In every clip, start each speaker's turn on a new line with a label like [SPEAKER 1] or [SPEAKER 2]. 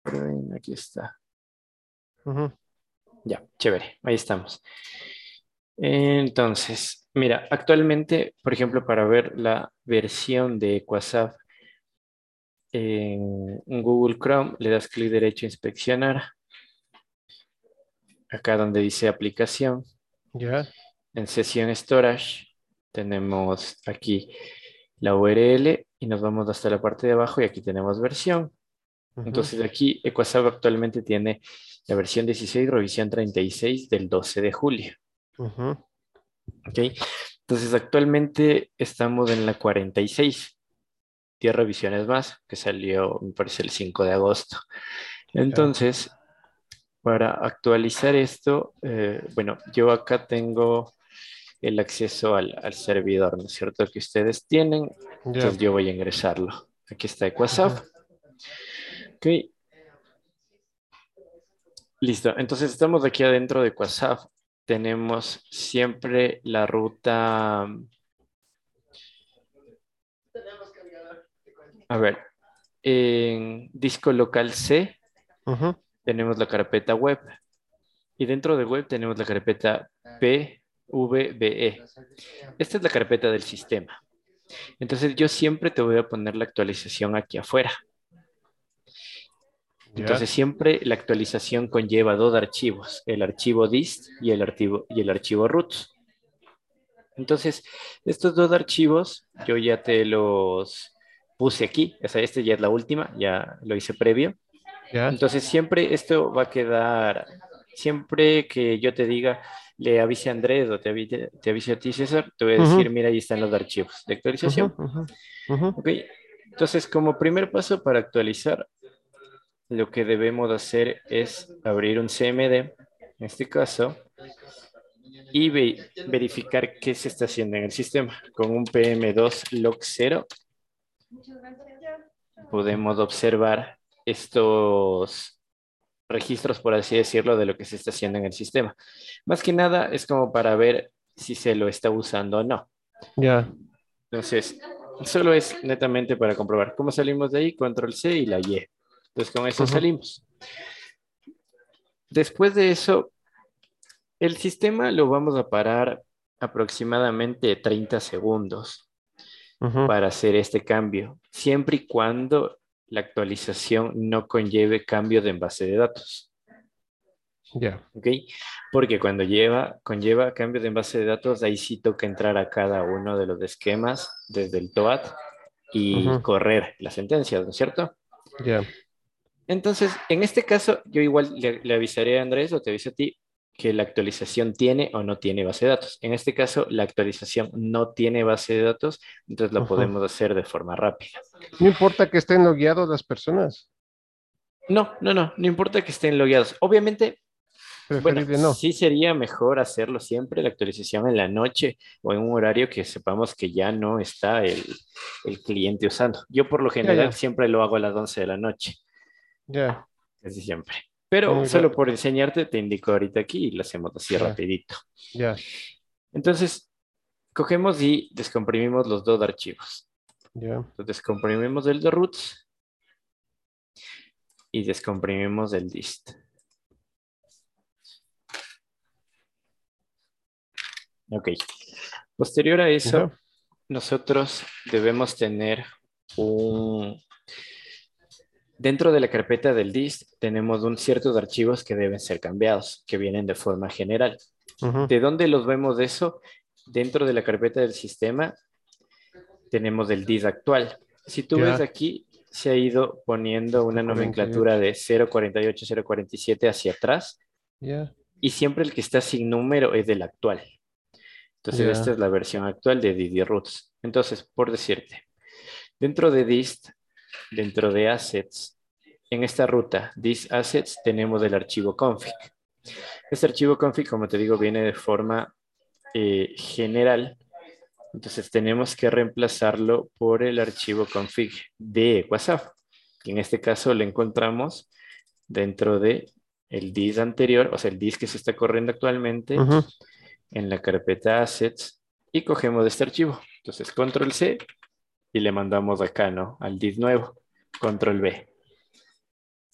[SPEAKER 1] Aquí está.
[SPEAKER 2] Ujú.
[SPEAKER 1] Ya, chévere, ahí estamos. Entonces, mira, actualmente, por ejemplo, para ver la versión de WhatsApp en Google Chrome, le das clic derecho a inspeccionar, acá donde dice aplicación,
[SPEAKER 2] Ya.
[SPEAKER 1] en sesión storage, tenemos aquí la URL y nos vamos hasta la parte de abajo y aquí tenemos versión.
[SPEAKER 2] Ujú.
[SPEAKER 1] Entonces aquí WhatsApp actualmente tiene la versión 16, revisión 36 del 12 de julio.
[SPEAKER 2] Ujú.
[SPEAKER 1] ¿Ok? Entonces actualmente estamos en la 46. 10 revisiones más, que salió, me parece, el 5 de agosto.
[SPEAKER 2] Ya.
[SPEAKER 1] Entonces, para actualizar esto, bueno, yo acá tengo el acceso al servidor, ¿no es cierto? Que ustedes tienen.
[SPEAKER 2] Ya.
[SPEAKER 1] Entonces yo voy a ingresarlo. Aquí está WhatsApp.
[SPEAKER 2] Ujú.
[SPEAKER 1] Ok, listo. Entonces estamos aquí adentro de WhatsApp. Tenemos siempre la ruta, a ver, en disco local C
[SPEAKER 2] Ujú.
[SPEAKER 1] tenemos la carpeta web y dentro de web tenemos la carpeta PVBE. Esta es la carpeta del sistema. Entonces yo siempre te voy a poner la actualización aquí afuera.
[SPEAKER 2] Ya.
[SPEAKER 1] Entonces siempre la actualización conlleva dos archivos, el archivo dist y el archivo root. Entonces, estos dos archivos yo ya te los puse aquí. O sea, este ya es la última, ya lo hice previo.
[SPEAKER 2] Ya.
[SPEAKER 1] Entonces, siempre esto va a quedar, siempre que yo te diga, le avise a Andrés o te avise a ti, César, te voy a decir,
[SPEAKER 2] Ujú.
[SPEAKER 1] mira, ahí están los archivos de
[SPEAKER 2] Ujú.
[SPEAKER 1] actualización.
[SPEAKER 2] Ujú. Ujú.
[SPEAKER 1] Ok, entonces como primer paso para actualizar, lo que debemos hacer es abrir un CMD, en este caso, y verificar qué se está haciendo en el sistema. Con un PM2 log 0 podemos observar estos registros, por así decirlo, de lo que se está haciendo en el sistema. Más que nada es como para ver si se lo está usando o no.
[SPEAKER 2] Ya.
[SPEAKER 1] Entonces, solo es netamente para comprobar. ¿Cómo salimos de ahí? Control C y la Y. Entonces, con eso
[SPEAKER 2] Ujú.
[SPEAKER 1] salimos. Después de eso, el sistema lo vamos a parar aproximadamente 30 segundos
[SPEAKER 2] Ujú.
[SPEAKER 1] para hacer este cambio, siempre y cuando la actualización no conlleve cambio de envase de datos.
[SPEAKER 2] Ya.
[SPEAKER 1] ¿Ok? Porque cuando conlleva cambio de envase de datos, ahí sí toca entrar a cada uno de los esquemas desde el TOAD y
[SPEAKER 2] Ujú.
[SPEAKER 1] correr las sentencias, ¿no es cierto?
[SPEAKER 2] Ya.
[SPEAKER 1] Entonces, en este caso, yo igual le avisaré a Andrés o te aviso a ti que la actualización tiene o no tiene base de datos. En este caso, la actualización no tiene base de datos, entonces lo
[SPEAKER 2] Ujú.
[SPEAKER 1] podemos hacer de forma rápida.
[SPEAKER 2] No importa que estén logueados las personas.
[SPEAKER 1] No, no, no, no importa que estén logueados. Obviamente, bueno,
[SPEAKER 2] Preferible no.
[SPEAKER 1] sí sería mejor hacerlo siempre, la actualización en la noche o en un horario que sepamos que ya no está el cliente usando. Yo por lo
[SPEAKER 2] Ya,
[SPEAKER 1] general
[SPEAKER 2] ya.
[SPEAKER 1] siempre lo hago a las 11 de la noche,
[SPEAKER 2] Ya.
[SPEAKER 1] casi siempre.
[SPEAKER 2] Ya,
[SPEAKER 1] Pero
[SPEAKER 2] mira.
[SPEAKER 1] solo por enseñarte, te indico ahorita aquí y lo hacemos así
[SPEAKER 2] Ya.
[SPEAKER 1] rapidito.
[SPEAKER 2] Ya.
[SPEAKER 1] Entonces, cogemos y descomprimimos los dos archivos.
[SPEAKER 2] Ya.
[SPEAKER 1] Entonces, descomprimimos el de roots y descomprimimos el dist. Ok. Posterior a
[SPEAKER 2] Ya.
[SPEAKER 1] eso, nosotros debemos tener un... Dentro de la carpeta del dist tenemos ciertos archivos que deben ser cambiados, que vienen de forma general.
[SPEAKER 2] Ujú.
[SPEAKER 1] ¿De dónde los vemos eso? Dentro de la carpeta del sistema tenemos el dist actual. Si tú ves
[SPEAKER 2] Ya.
[SPEAKER 1] aquí, se ha ido poniendo
[SPEAKER 2] Hasta
[SPEAKER 1] una
[SPEAKER 2] cuarenta y
[SPEAKER 1] nomenclatura
[SPEAKER 2] ocho
[SPEAKER 1] de 048, 047 hacia atrás
[SPEAKER 2] Ya.
[SPEAKER 1] y siempre el que está sin número es del actual. Entonces, esta es
[SPEAKER 2] Ya.
[SPEAKER 1] la versión actual de DD Roots. Entonces, por decirte, dentro de dist, dentro de assets, en esta ruta, dist assets, tenemos el archivo config. Este archivo config, como te digo, viene de forma general. Entonces tenemos que reemplazarlo por el archivo config de WhatsApp, que en este caso lo encontramos dentro de el disk anterior, o sea, el disk que se está corriendo actualmente
[SPEAKER 2] Ujú.
[SPEAKER 1] en la carpeta assets y cogemos este archivo. Entonces, control C y le mandamos acá, ¿no? Al disk nuevo, control V.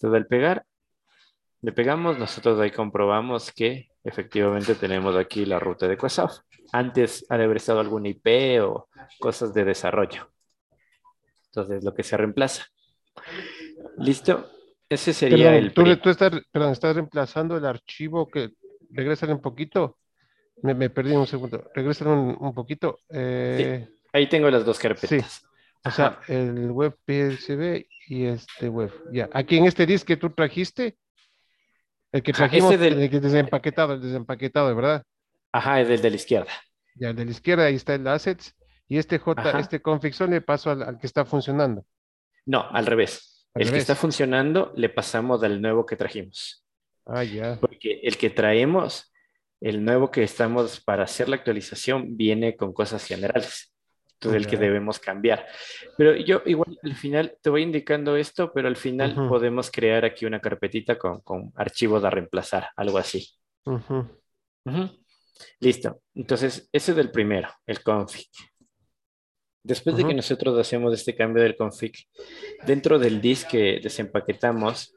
[SPEAKER 1] Entonces al pegar, le pegamos, nosotros ahí comprobamos que efectivamente tenemos aquí la ruta de WhatsApp. Antes ha de haber estado algún IP o cosas de desarrollo. Entonces lo que se reemplaza. ¿Listo? Ese sería
[SPEAKER 2] Perdón,
[SPEAKER 1] el primero.
[SPEAKER 2] perdón, estás reemplazando el archivo que regresa un poquito. Me perdí un segundo. Regresa un poquito.
[SPEAKER 1] Sí, ahí tengo las dos
[SPEAKER 2] Sí,
[SPEAKER 1] carpetas.
[SPEAKER 2] o sea,
[SPEAKER 1] Ajá.
[SPEAKER 2] el web PSB y este web. Ya, aquí en este disco que tú trajiste, el que
[SPEAKER 1] Ajá, ese
[SPEAKER 2] trajimos,
[SPEAKER 1] del,
[SPEAKER 2] el desempaquetado, ¿verdad?
[SPEAKER 1] ajá, es el de la izquierda.
[SPEAKER 2] Ya, el de la izquierda, ahí está el assets. Y
[SPEAKER 1] Ajá.
[SPEAKER 2] este config zone le paso al que está funcionando.
[SPEAKER 1] No, al revés.
[SPEAKER 2] Al
[SPEAKER 1] El que está
[SPEAKER 2] revés.
[SPEAKER 1] funcionando le pasamos al nuevo que trajimos.
[SPEAKER 2] Ah, ya,
[SPEAKER 1] Porque el que traemos, el nuevo que estamos para hacer la actualización, viene con cosas generales. Entonces, el que
[SPEAKER 2] ya.
[SPEAKER 1] debemos cambiar. Pero yo igual al final te voy indicando esto, pero al final
[SPEAKER 2] Ujú,
[SPEAKER 1] podemos crear aquí una carpetita con archivos a reemplazar, algo así.
[SPEAKER 2] ujú,
[SPEAKER 1] Ujú. Listo. Entonces, ese es el primero, el config. Después de que
[SPEAKER 2] ujú,
[SPEAKER 1] nosotros hacemos este cambio del config, dentro del disk que desempaquetamos,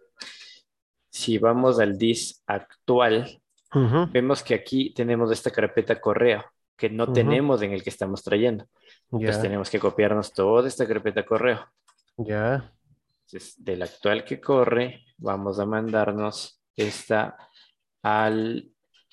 [SPEAKER 1] si vamos al disk actual,
[SPEAKER 2] ujú,
[SPEAKER 1] vemos que aquí tenemos esta carpeta correo que no
[SPEAKER 2] ujú.
[SPEAKER 1] tenemos en el que estamos trayendo. Entonces
[SPEAKER 2] Ya,
[SPEAKER 1] tenemos que copiarnos toda esta carpeta correo.
[SPEAKER 2] ya.
[SPEAKER 1] Entonces, del actual que corre, vamos a mandarnos esta al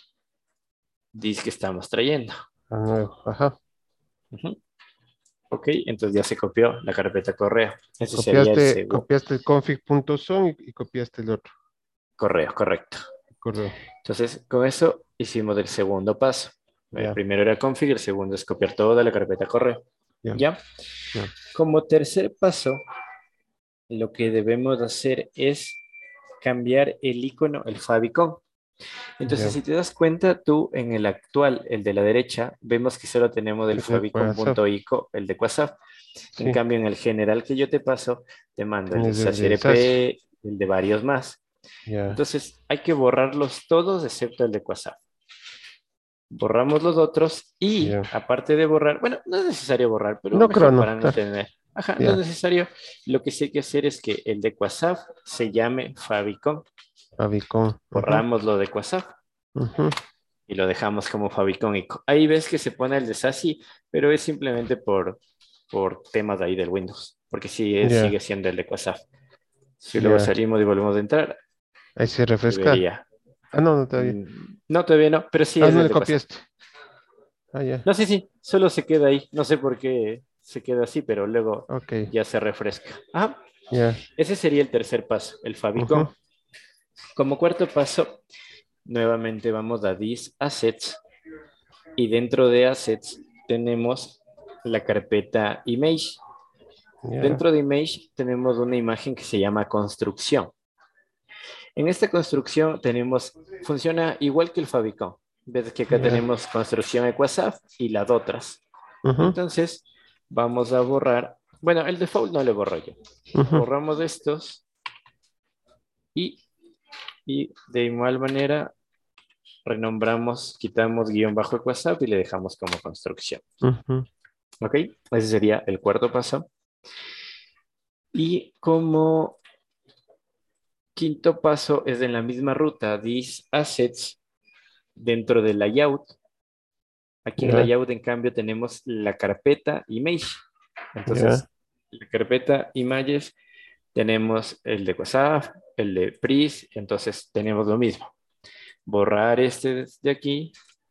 [SPEAKER 1] disk que estamos trayendo.
[SPEAKER 2] A nuevo. Ajá.
[SPEAKER 1] Ujú. Ok, entonces ya se copió la carpeta correo. Ese sería el segundo
[SPEAKER 2] Copiaste el config.zone y copiaste el otro
[SPEAKER 1] correo, correcto.
[SPEAKER 2] correo.
[SPEAKER 1] Entonces, con eso hicimos el segundo paso. El
[SPEAKER 2] Ya,
[SPEAKER 1] primero era config, el segundo es copiar toda la carpeta correo.
[SPEAKER 2] ya,
[SPEAKER 1] ¿Ya?
[SPEAKER 2] ya,
[SPEAKER 1] Como tercer paso, lo que debemos hacer es cambiar el icono, el favicon. Entonces,
[SPEAKER 2] ya.
[SPEAKER 1] si te das cuenta, tú en el actual, el de la derecha, vemos que solo tenemos el
[SPEAKER 2] De WhatsApp.
[SPEAKER 1] favicon.ico, el de WhatsApp. En
[SPEAKER 2] Sí,
[SPEAKER 1] cambio, en el general que yo te paso, te mando el de
[SPEAKER 2] tienes el de SAS.
[SPEAKER 1] SACRP, el de varios más.
[SPEAKER 2] Ya.
[SPEAKER 1] Entonces, hay que borrarlos todos excepto el de WhatsApp. Borramos los otros y
[SPEAKER 2] Ya.
[SPEAKER 1] aparte de borrar, bueno, no es necesario borrar, pero
[SPEAKER 2] No
[SPEAKER 1] mejor
[SPEAKER 2] crono,
[SPEAKER 1] para no
[SPEAKER 2] claro.
[SPEAKER 1] tener. Ajá, no es
[SPEAKER 2] Ya.
[SPEAKER 1] necesario. Lo que sí hay que hacer es que el de WhatsApp se llame Favicon.
[SPEAKER 2] Favicon. Ujú,
[SPEAKER 1] Borramos lo de WhatsApp
[SPEAKER 2] ujú.
[SPEAKER 1] y lo dejamos como Favicon. Ahí ves que se pone el de SASI, pero es simplemente por temas de ahí del Windows, porque sí
[SPEAKER 2] Ya,
[SPEAKER 1] sigue siendo el de WhatsApp. Si luego
[SPEAKER 2] ya.
[SPEAKER 1] salimos y volvemos a entrar,
[SPEAKER 2] Ahí se
[SPEAKER 1] se
[SPEAKER 2] refresca.
[SPEAKER 1] vería.
[SPEAKER 2] Ah, no, no todavía.
[SPEAKER 1] No, todavía no, pero sí
[SPEAKER 2] Ah,
[SPEAKER 1] es
[SPEAKER 2] no
[SPEAKER 1] el
[SPEAKER 2] le
[SPEAKER 1] de WhatsApp.
[SPEAKER 2] copiaste. Ah, ya.
[SPEAKER 1] No, sí, sí, solo se queda ahí. No sé por qué se queda así, pero luego
[SPEAKER 2] Ok.
[SPEAKER 1] ya se refresca. Ajá.
[SPEAKER 2] Ya.
[SPEAKER 1] Ese sería el tercer paso, el
[SPEAKER 2] Ujú,
[SPEAKER 1] favicon. Como cuarto paso, nuevamente vamos a This Assets y dentro de Assets tenemos la carpeta Image.
[SPEAKER 2] ya.
[SPEAKER 1] Dentro de Image tenemos una imagen que se llama construcción. En esta construcción funciona igual que el favicon. Ves que acá
[SPEAKER 2] Ya.
[SPEAKER 1] tenemos construcción de WhatsApp y las otras.
[SPEAKER 2] Ujú,
[SPEAKER 1] Entonces, vamos a borrar. Bueno, el default no lo borro yo.
[SPEAKER 2] ujú,
[SPEAKER 1] Borramos estos y, y de igual manera renombramos, quitamos guión bajo WhatsApp y le dejamos como construcción.
[SPEAKER 2] ujú.
[SPEAKER 1] ¿Ok? Ese sería el cuarto paso. Y como quinto paso es en la misma ruta, this assets dentro del layout. Aquí en el
[SPEAKER 2] Ya,
[SPEAKER 1] layout, en cambio, tenemos la carpeta image.
[SPEAKER 2] ya.
[SPEAKER 1] Entonces, la carpeta images tenemos el de WhatsApp, el de Pris, entonces tenemos lo mismo. Borrar este de aquí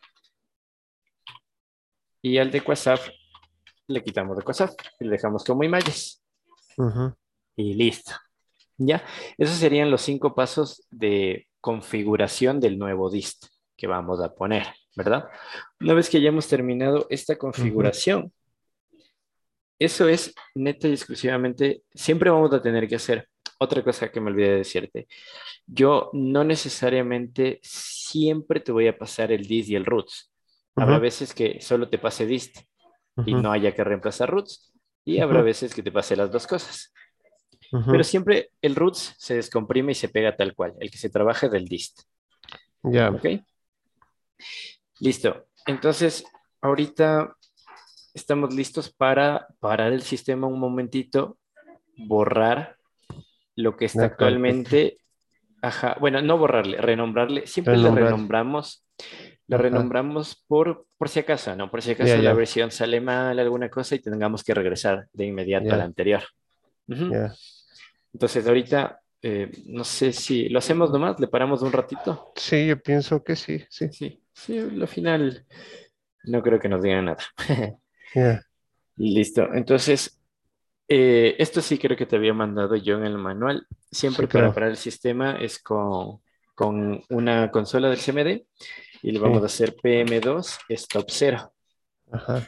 [SPEAKER 1] y al de WhatsApp le quitamos de WhatsApp y le dejamos como images
[SPEAKER 2] Ujú,
[SPEAKER 1] y listo. Ya, esos serían los 5 pasos de configuración del nuevo dist que vamos a poner, ¿verdad? Una vez que hayamos terminado esta
[SPEAKER 2] ujú,
[SPEAKER 1] configuración, eso es neta y exclusivamente, siempre vamos a tener que hacer otra cosa que me olvidé de decirte. Yo no necesariamente siempre te voy a pasar el dist y el roots. Habrá
[SPEAKER 2] ujú,
[SPEAKER 1] veces que solo te pase dist y
[SPEAKER 2] ujú,
[SPEAKER 1] no haya que reemplazar roots. Y habrá
[SPEAKER 2] ujú,
[SPEAKER 1] veces que te pase las dos cosas. Pero
[SPEAKER 2] ujú.
[SPEAKER 1] siempre el roots se descomprime y se pega tal cual, el que se trabaja del dist.
[SPEAKER 2] Ya.
[SPEAKER 1] ¿Ok? Listo. Entonces, ahorita estamos listos para parar el sistema un momentito, borrar lo que está
[SPEAKER 2] La carpeta.
[SPEAKER 1] actualmente, ajá, bueno, no borrarle, renombrarle, siempre
[SPEAKER 2] Renombrar.
[SPEAKER 1] le
[SPEAKER 2] Ajá.
[SPEAKER 1] renombramos por si acaso, ¿no? Por si
[SPEAKER 2] Ya,
[SPEAKER 1] acaso la
[SPEAKER 2] ya,
[SPEAKER 1] versión sale mal, alguna cosa y tengamos que regresar de inmediato a la
[SPEAKER 2] ya,
[SPEAKER 1] anterior. Ujú.
[SPEAKER 2] ya.
[SPEAKER 1] Entonces ahorita, no sé si lo hacemos nomás, le paramos un ratito.
[SPEAKER 2] Sí, yo pienso que sí, sí.
[SPEAKER 1] Sí, sí, al final no creo que nos digan nada.
[SPEAKER 2] Ya,
[SPEAKER 1] Listo. Entonces, esto sí creo que te había mandado yo en el manual.
[SPEAKER 2] sí,
[SPEAKER 1] Siempre para
[SPEAKER 2] creo.
[SPEAKER 1] parar el sistema es con una consola del CMD y le vamos a
[SPEAKER 2] Sí,
[SPEAKER 1] hacer PM2 stop 0.
[SPEAKER 2] ajá,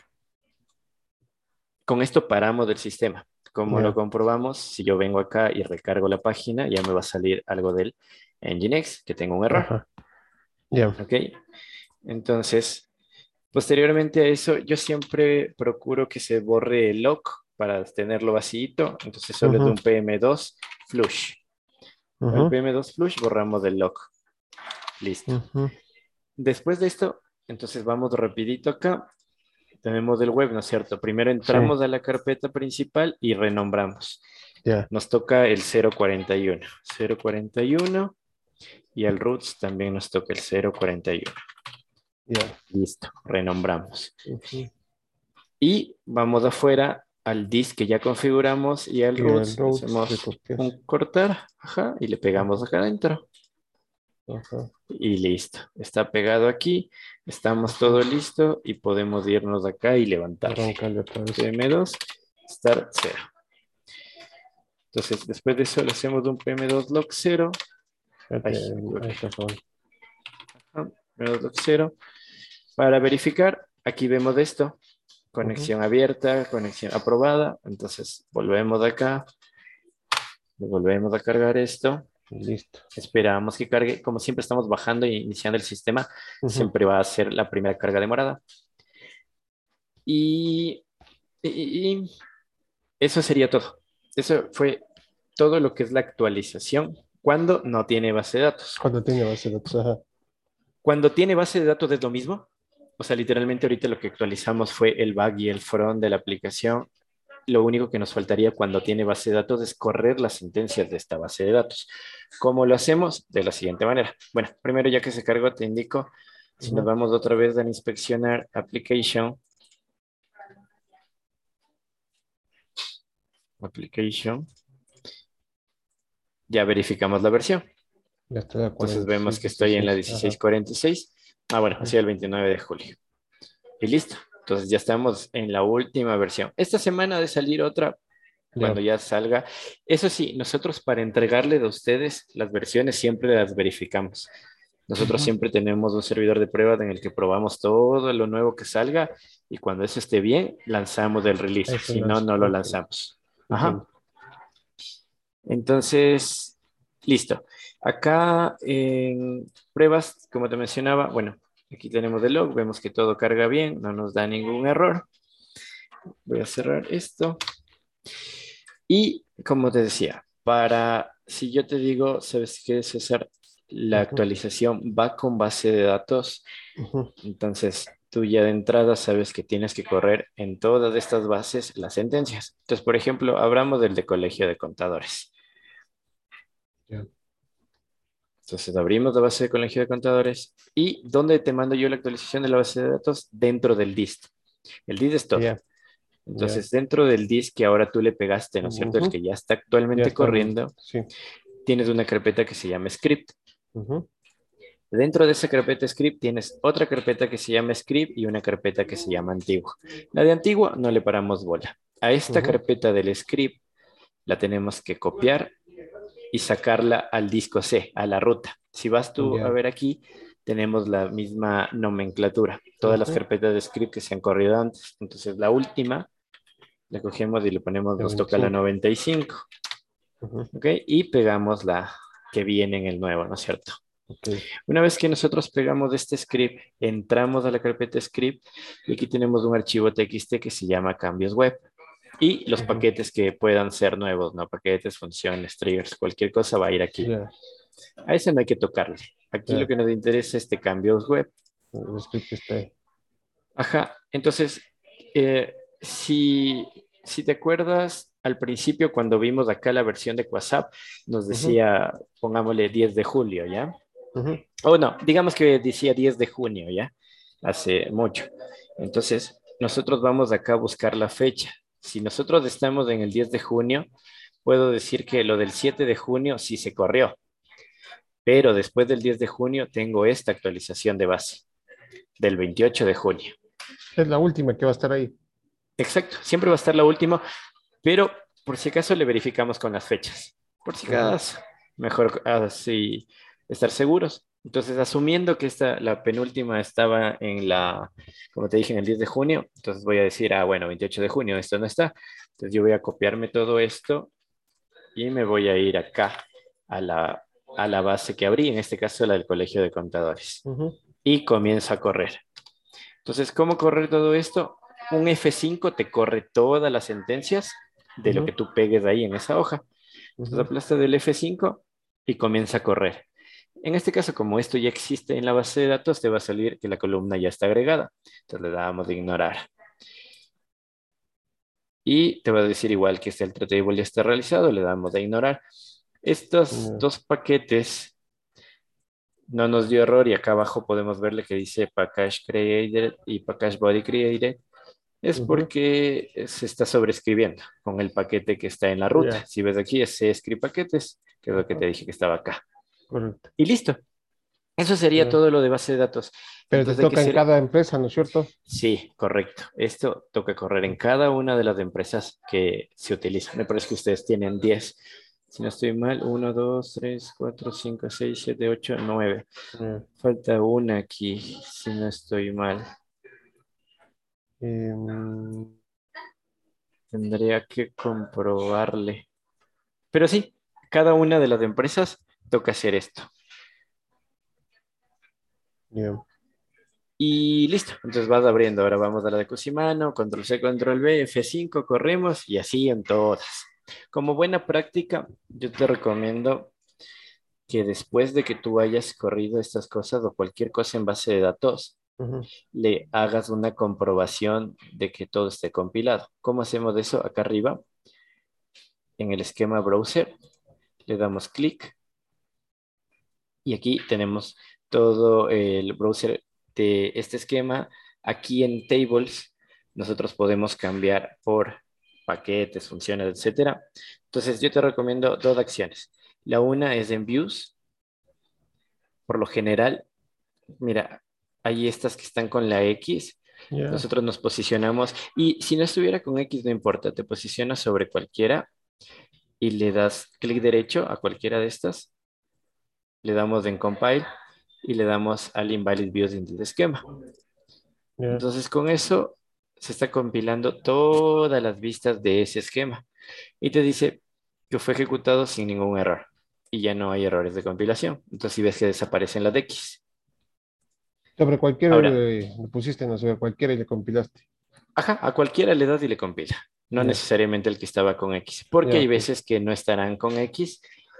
[SPEAKER 1] Con esto paramos del sistema. Como lo
[SPEAKER 2] ya,
[SPEAKER 1] comprobamos, si yo vengo acá y recargo la página, ya me va a salir algo del Nginx, que tengo un error.
[SPEAKER 2] ajá, ya,
[SPEAKER 1] ¿Ok? Entonces, posteriormente a eso, yo siempre procuro que se borre el lock para tenerlo vacío. Entonces, solo es de un
[SPEAKER 2] ujú,
[SPEAKER 1] PM2 flush. Con el
[SPEAKER 2] ujú,
[SPEAKER 1] PM2 flush borramos del lock. Listo.
[SPEAKER 2] ujú,
[SPEAKER 1] Después de esto, entonces vamos rapidito acá. Tenemos el web, ¿no es cierto? Primero
[SPEAKER 2] sí,
[SPEAKER 1] entramos a la carpeta principal y renombramos.
[SPEAKER 2] ya,
[SPEAKER 1] Nos toca el 041. 041 y al roots también nos toca el 041.
[SPEAKER 2] ya,
[SPEAKER 1] Listo, renombramos.
[SPEAKER 2] ujú.
[SPEAKER 1] Y vamos afuera al disk que ya configuramos y al
[SPEAKER 2] Y el
[SPEAKER 1] roots le
[SPEAKER 2] routes le
[SPEAKER 1] hacemos
[SPEAKER 2] copias.
[SPEAKER 1] un cortar, ajá, y le pegamos
[SPEAKER 2] Ajá,
[SPEAKER 1] acá adentro.
[SPEAKER 2] ajá,
[SPEAKER 1] Y listo, está pegado aquí, estamos todo
[SPEAKER 2] ajá.
[SPEAKER 1] listo y podemos irnos acá y levantarle.
[SPEAKER 2] Arrancarle otra vez.
[SPEAKER 1] PM2, start 0. Entonces, después de eso le hacemos un PM2 log 0. Ay,
[SPEAKER 2] Espérate,
[SPEAKER 1] me
[SPEAKER 2] ahí
[SPEAKER 1] equivoqué.
[SPEAKER 2] está Saúl.
[SPEAKER 1] Ajá, PM2 log 0. Para verificar, aquí vemos esto.
[SPEAKER 2] Ujú,
[SPEAKER 1] Conexión abierta, conexión aprobada. Entonces, volvemos de acá, le volvemos a cargar esto.
[SPEAKER 2] y listo.
[SPEAKER 1] Esperamos que cargue. Como siempre estamos bajando e iniciando el sistema,
[SPEAKER 2] Ujú,
[SPEAKER 1] siempre va a ser la primera carga demorada. Y, y eso sería todo. Eso fue todo lo que es la actualización cuando no tiene base de datos.
[SPEAKER 2] cuando tiene base de datos, ajá.
[SPEAKER 1] Cuando tiene base de datos es lo mismo. O sea, literalmente ahorita lo que actualizamos fue el back y el front de la aplicación. Lo único que nos faltaría cuando tiene base de datos es correr las sentencias de esta base de datos. ¿Cómo lo hacemos? De la siguiente manera. Bueno, primero ya que se cargó, te indico, si nos
[SPEAKER 2] Ujú,
[SPEAKER 1] vamos otra vez a inspeccionar application, application, ya verificamos la versión.
[SPEAKER 2] ya está la
[SPEAKER 1] Entonces vemos
[SPEAKER 2] 46,
[SPEAKER 1] que estoy en la
[SPEAKER 2] 16. Ajá.
[SPEAKER 1] 1646. Ah, bueno, ha
[SPEAKER 2] Ujú,
[SPEAKER 1] sido el 29 de julio. Y listo. Entonces ya estamos en la última versión. Esta semana de salir otra
[SPEAKER 2] ya.
[SPEAKER 1] cuando ya salga. Eso sí, nosotros para entregarle a ustedes las versiones siempre las verificamos. Nosotros
[SPEAKER 2] Ujú,
[SPEAKER 1] siempre tenemos un servidor de pruebas en el que probamos todo lo nuevo que salga y cuando eso esté bien, lanzamos el release.
[SPEAKER 2] ahí se
[SPEAKER 1] Si no,
[SPEAKER 2] lanza.
[SPEAKER 1] no lo
[SPEAKER 2] Ok,
[SPEAKER 1] lanzamos. Ajá.
[SPEAKER 2] entiendo.
[SPEAKER 1] Entonces, listo. Acá en pruebas, como te mencionaba, bueno, aquí tenemos el log, vemos que todo carga bien, no nos da ningún error. Voy a cerrar esto. Y como te decía, si yo te digo, ¿sabes qué, César? La
[SPEAKER 2] Ujú,
[SPEAKER 1] actualización va con base de datos,
[SPEAKER 2] ujú,
[SPEAKER 1] entonces tú ya de entrada sabes que tienes que correr en todas estas bases las sentencias. Entonces, por ejemplo, hablamos del de Colegio de Contadores.
[SPEAKER 2] ya.
[SPEAKER 1] Entonces, abrimos la base de Colegio de Contadores y ¿dónde te mando yo la actualización de la base de datos? Dentro del dist. El dist es todo.
[SPEAKER 2] Ya, ya.
[SPEAKER 1] Entonces, dentro del disk que ahora tú le pegaste, ¿no es cierto? El
[SPEAKER 2] Ujú,
[SPEAKER 1] que ya está
[SPEAKER 2] ya
[SPEAKER 1] actualmente
[SPEAKER 2] está,
[SPEAKER 1] corriendo,
[SPEAKER 2] sí.
[SPEAKER 1] tienes una carpeta que se llama script.
[SPEAKER 2] Ujú,
[SPEAKER 1] Dentro de esa carpeta script tienes otra carpeta que se llama script y una carpeta que se llama antiguo. La de antiguo no le paramos bola. A esta
[SPEAKER 2] ujú,
[SPEAKER 1] carpeta del script la tenemos que copiar y sacarla al disco C, a la ruta. Si vas tú a
[SPEAKER 2] ya.
[SPEAKER 1] ver aquí, tenemos la misma nomenclatura. Todas las
[SPEAKER 2] Ujú,
[SPEAKER 1] carpetas de script que se han corrido antes. Entonces la última la cogemos y le ponemos,
[SPEAKER 2] de
[SPEAKER 1] nos toca la
[SPEAKER 2] 25.
[SPEAKER 1] 95.
[SPEAKER 2] Ujú,
[SPEAKER 1] ¿Ok? Y pegamos la que viene en el nuevo, ¿no es cierto?
[SPEAKER 2] ok.
[SPEAKER 1] Una vez que nosotros pegamos este script, entramos a la carpeta script y aquí tenemos un archivo TXT que se llama cambios web y los
[SPEAKER 2] Ujú,
[SPEAKER 1] paquetes que puedan ser nuevos, ¿no? Paquetes, funciones, triggers, cualquier cosa va a ir aquí.
[SPEAKER 2] ya.
[SPEAKER 1] A ese no hay que tocarle. Aquí lo
[SPEAKER 2] Ya.
[SPEAKER 1] que nos interesa es este cambios web.
[SPEAKER 2] El script está ahí.
[SPEAKER 1] Ajá, entonces, si te acuerdas, al principio cuando vimos acá la versión de WhatsApp, nos
[SPEAKER 2] Ujú,
[SPEAKER 1] decía, pongámosle 10 de julio, ¿ya?
[SPEAKER 2] ujú.
[SPEAKER 1] O no, digamos que decía 10 de junio, ¿ya? Hace mucho. Entonces, nosotros vamos acá a buscar la fecha. Si nosotros estamos en el 10 de junio, puedo decir que lo del 7 de junio sí se corrió, pero después del 10 de junio tengo esta actualización de base, del 28 de junio.
[SPEAKER 2] Es la última que va a estar ahí.
[SPEAKER 1] Exacto, siempre va a estar la última, pero por si acaso le verificamos con las fechas. Por si
[SPEAKER 2] Ujú.
[SPEAKER 1] acaso, mejor así estar seguros. Entonces, asumiendo que la penúltima estaba en como te dije, en el 10 de junio, entonces voy a decir, bueno, 28 de junio, esto no está. Entonces yo voy a copiarme todo esto y me voy a ir acá a la base que abrí, en este caso la del Colegio de Contadores.
[SPEAKER 2] Ujú,
[SPEAKER 1] Y comienzo a correr. Entonces, ¿cómo correr todo esto? Un F5 te corre todas las sentencias de lo que
[SPEAKER 2] ujú,
[SPEAKER 1] tú pegues ahí en esa hoja. Entonces,
[SPEAKER 2] ujú.
[SPEAKER 1] aplastas del F5 y comienza a correr. En este caso, como esto ya existe en la base de datos, te va a salir que la columna ya está agregada. Entonces, le damos de ignorar. Y te va a decir igual que el tratable ya está realizado, le damos de ignorar. Estos
[SPEAKER 2] Ya.
[SPEAKER 1] dos paquetes no nos dio error y acá abajo podemos verle que dice package created y package body created. Es
[SPEAKER 2] Ujú.
[SPEAKER 1] porque se está sobreescribiendo con el paquete que está en la ruta.
[SPEAKER 2] Ya.
[SPEAKER 1] Si ves aquí es cscript paquetes, que es lo que
[SPEAKER 2] Ajá.
[SPEAKER 1] te dije que estaba acá.
[SPEAKER 2] Correcto.
[SPEAKER 1] Y listo. Eso sería
[SPEAKER 2] Ya.
[SPEAKER 1] todo lo de base de datos.
[SPEAKER 2] Pero te
[SPEAKER 1] Entonces hay que
[SPEAKER 2] toca en
[SPEAKER 1] ser,
[SPEAKER 2] cada empresa, ¿no es cierto?
[SPEAKER 1] sí, correcto. Esto toca correr en cada una de las empresas que se utilizan. Me parece que ustedes tienen 10. Si no estoy mal, uno, 2, 3, 4, 5, 6, 7, 8, 9.
[SPEAKER 2] Ya.
[SPEAKER 1] Falta una aquí, si no estoy mal.
[SPEAKER 2] Em,
[SPEAKER 1] Tendría que comprobarle. Pero sí, cada una de las empresas toca hacer esto.
[SPEAKER 2] ya.
[SPEAKER 1] Y listo, entonces vas abriendo. Ahora vamos a la de Cusimano, control C, control V, F5, corremos y así en todas. Como buena práctica, yo te recomiendo que después de que tú hayas corrido estas cosas o cualquier cosa en base de datos,
[SPEAKER 2] Ujú.
[SPEAKER 1] le hagas una comprobación de que todo esté compilado. ¿Cómo hacemos eso? Acá arriba, en el esquema browser, le damos clic y aquí tenemos todo el browser de este esquema. Aquí en Tables nosotros podemos cambiar por paquetes, funciones, etcétera. Entonces yo te recomiendo dos acciones. La una es en Views. Por lo general, mira, hay estas que están con la X.
[SPEAKER 2] Ya.
[SPEAKER 1] Nosotros nos posicionamos y si no estuviera con X no importa, te posicionas sobre cualquiera y le das clic derecho a cualquiera de estas, le damos en Compile y le damos al Invalid Views in the Schema.
[SPEAKER 2] Ya.
[SPEAKER 1] Entonces con eso se está compilando todas las vistas de ese esquema y te dice que fue ejecutado sin ningún error y ya no hay errores de compilación. Entonces si ves que desaparecen las de X.
[SPEAKER 2] Sobre cualquiera
[SPEAKER 1] Ahora,
[SPEAKER 2] le pusiste, no sobre cualquiera y le compilaste.
[SPEAKER 1] ajá, a cualquiera le das y le compila, no
[SPEAKER 2] Ya.
[SPEAKER 1] necesariamente el que estaba con X, porque
[SPEAKER 2] Ya,
[SPEAKER 1] hay
[SPEAKER 2] ok.
[SPEAKER 1] veces que no estarán con X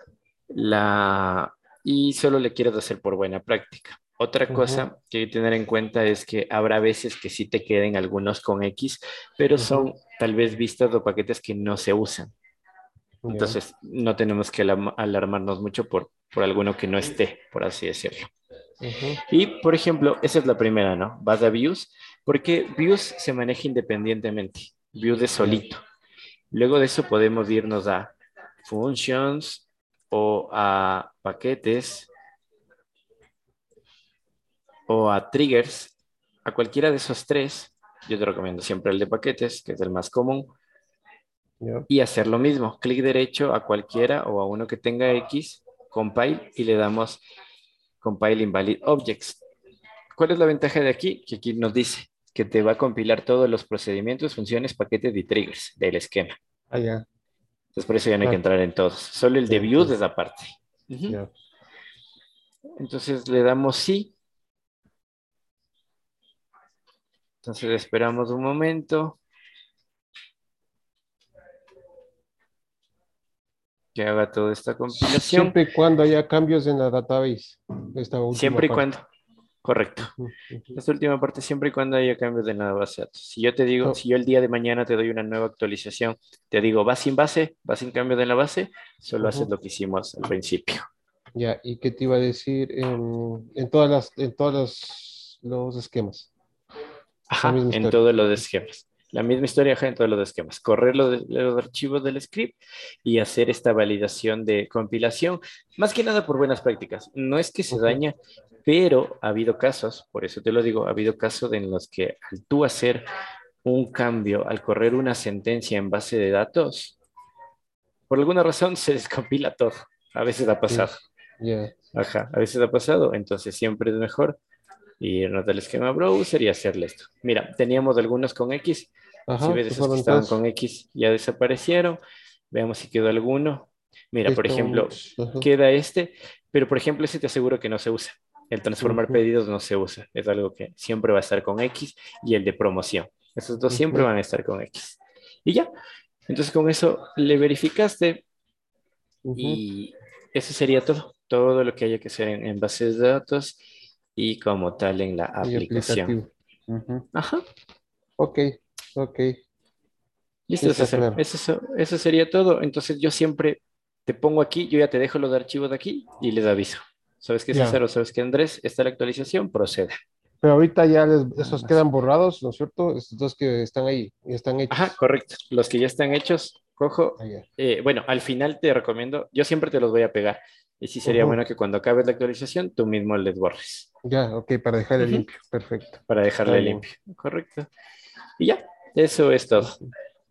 [SPEAKER 1] la... y solo le quieres hacer por buena práctica. Otra
[SPEAKER 2] Ujú,
[SPEAKER 1] cosa que hay que tener en cuenta es que habrá veces que sí te queden algunos con X, pero
[SPEAKER 2] ujú.
[SPEAKER 1] son tal vez vistas o paquetes que no se usan.
[SPEAKER 2] Ya.
[SPEAKER 1] Entonces, no tenemos que alarmarnos mucho por alguno que no esté, por así decirlo.
[SPEAKER 2] Ujú.
[SPEAKER 1] Y, por ejemplo, esa es la primera, ¿no? Vas a Views, porque Views se maneja independientemente. Views de
[SPEAKER 2] Ya.
[SPEAKER 1] solito. Luego de eso podemos irnos a Functions o a paquetes o a triggers, a cualquiera de esos tres, yo te recomiendo siempre el de paquetes, que es el más común,
[SPEAKER 2] Ya.
[SPEAKER 1] y hacer lo mismo, clic derecho a cualquiera o a uno que tenga X, compile y le damos compile invalid objects. ¿Cuál es la ventaja de aquí? Que aquí nos dice que te va a compilar todos los procedimientos, funciones, paquetes y triggers del esquema.
[SPEAKER 2] Ah, ya.
[SPEAKER 1] Entonces por eso ya no hay que
[SPEAKER 2] Ah,
[SPEAKER 1] entrar en todos. Solo el
[SPEAKER 2] ya
[SPEAKER 1] de views
[SPEAKER 2] entiendo.
[SPEAKER 1] es aparte. Ujú.
[SPEAKER 2] Ya.
[SPEAKER 1] Entonces le damos sí. Entonces esperamos un momento que haga toda esta compilación.
[SPEAKER 2] Siempre y cuando haya cambios en la database, esta última
[SPEAKER 1] Siempre y
[SPEAKER 2] parte.
[SPEAKER 1] cuando. Correcto.
[SPEAKER 2] Ujú, ujú.
[SPEAKER 1] Esta última parte siempre y cuando haya cambios en la base de datos. Si yo te digo,
[SPEAKER 2] So,
[SPEAKER 1] si yo el día de mañana te doy una nueva actualización, te digo, va sin base, va sin cambio de la base, solo haces
[SPEAKER 2] ujú.
[SPEAKER 1] lo que hicimos al principio.
[SPEAKER 2] Ya, ¿y qué te iba a decir en todos los esquemas? La
[SPEAKER 1] Ajá,
[SPEAKER 2] misma
[SPEAKER 1] en
[SPEAKER 2] historia.
[SPEAKER 1] todos los esquemas. La misma historia, ajá, en todos los esquemas. Correr los archivos del script y hacer esta validación de compilación, más que nada por buenas prácticas. No es que se
[SPEAKER 2] Ujú,
[SPEAKER 1] daña, pero ha habido casos, por eso te lo digo, ha habido casos en los que al tú hacer un cambio, al correr una sentencia en base de datos, por alguna razón se descompila todo. A veces ha
[SPEAKER 2] sí,
[SPEAKER 1] pasado.
[SPEAKER 2] ya.
[SPEAKER 1] Ajá, a veces ha pasado, entonces siempre es mejor irnos del esquema browser y hacerle esto. Mira, teníamos algunos con X. Si
[SPEAKER 2] Ajá,
[SPEAKER 1] ves
[SPEAKER 2] se
[SPEAKER 1] esos que
[SPEAKER 2] fueron
[SPEAKER 1] estaban
[SPEAKER 2] todos.
[SPEAKER 1] con X, ya desaparecieron. Veamos si quedó alguno. Mira, por
[SPEAKER 2] Listo,
[SPEAKER 1] ejemplo,
[SPEAKER 2] ajá.
[SPEAKER 1] queda este, pero por ejemplo, ese te aseguro que no se usa. El transformar
[SPEAKER 2] Ujú,
[SPEAKER 1] pedidos no se usa. Es algo que siempre va a estar con X y el de promoción. Esos dos siempre
[SPEAKER 2] ujú,
[SPEAKER 1] van a estar con X. Y ya. Entonces con eso le verificaste
[SPEAKER 2] ujú.
[SPEAKER 1] y eso sería todo. Todo lo que haya que hacer en bases de datos y como tal en la
[SPEAKER 2] Y
[SPEAKER 1] aplicación.
[SPEAKER 2] aplicativo. Ujú.
[SPEAKER 1] Ajá.
[SPEAKER 2] Ok, ok,
[SPEAKER 1] Listo,
[SPEAKER 2] está
[SPEAKER 1] César.
[SPEAKER 2] claro.
[SPEAKER 1] Eso sería todo. Entonces yo siempre te pongo aquí, yo ya te dejo los archivos de aquí y les aviso. ¿Sabes qué, César?
[SPEAKER 2] Ya.
[SPEAKER 1] O sabes qué, Andrés, está la actualización, proceda.
[SPEAKER 2] Pero ahorita ya
[SPEAKER 1] Nada
[SPEAKER 2] esos
[SPEAKER 1] más.
[SPEAKER 2] quedan borrados, ¿no es cierto? Estos dos que están ahí y están
[SPEAKER 1] Ajá,
[SPEAKER 2] hechos.
[SPEAKER 1] correcto. Los que ya están hechos, cojo.
[SPEAKER 2] Allá.
[SPEAKER 1] Bueno, al final te recomiendo, yo siempre te los voy a pegar. Y sí sería
[SPEAKER 2] Ujú.
[SPEAKER 1] bueno que cuando acabes la actualización, tú mismo les borres.
[SPEAKER 2] Ya, ok, para dejarle
[SPEAKER 1] Ujú.
[SPEAKER 2] limpio. Perfecto.
[SPEAKER 1] Para
[SPEAKER 2] Está
[SPEAKER 1] dejarle
[SPEAKER 2] bien.
[SPEAKER 1] limpio. Correcto. Y ya, eso es todo.
[SPEAKER 2] Ujú.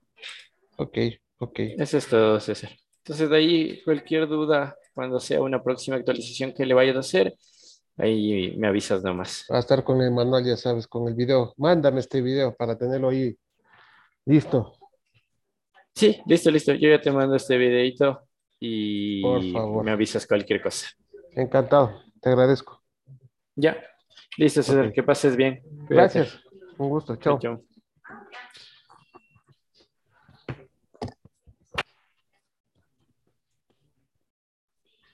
[SPEAKER 2] Ok, ok.
[SPEAKER 1] Eso es todo, César. Entonces, de ahí, cualquier duda, cuando sea una próxima actualización que le vayas a hacer, ahí me avisas nomás.
[SPEAKER 2] Va a estar con el manual, ya sabes, con el video. Mándame este video para tenerlo ahí listo,
[SPEAKER 1] Sí, listo, listo. Yo ya te mando este videito
[SPEAKER 2] por
[SPEAKER 1] y
[SPEAKER 2] favor.
[SPEAKER 1] me avisas cualquier cosa.
[SPEAKER 2] Encantado. Te agradezco.
[SPEAKER 1] Ya, listo,
[SPEAKER 2] Ok.
[SPEAKER 1] César. Que pases bien. Cuídate.
[SPEAKER 2] Gracias. Un gusto.
[SPEAKER 1] Chau,
[SPEAKER 2] Chao.
[SPEAKER 1] chau.